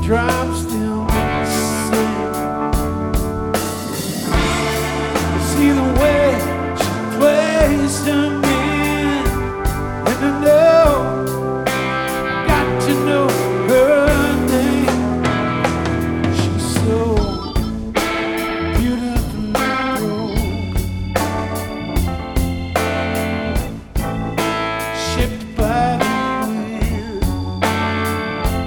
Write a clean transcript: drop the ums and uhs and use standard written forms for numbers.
raindrops still sing. See the way she plays to me.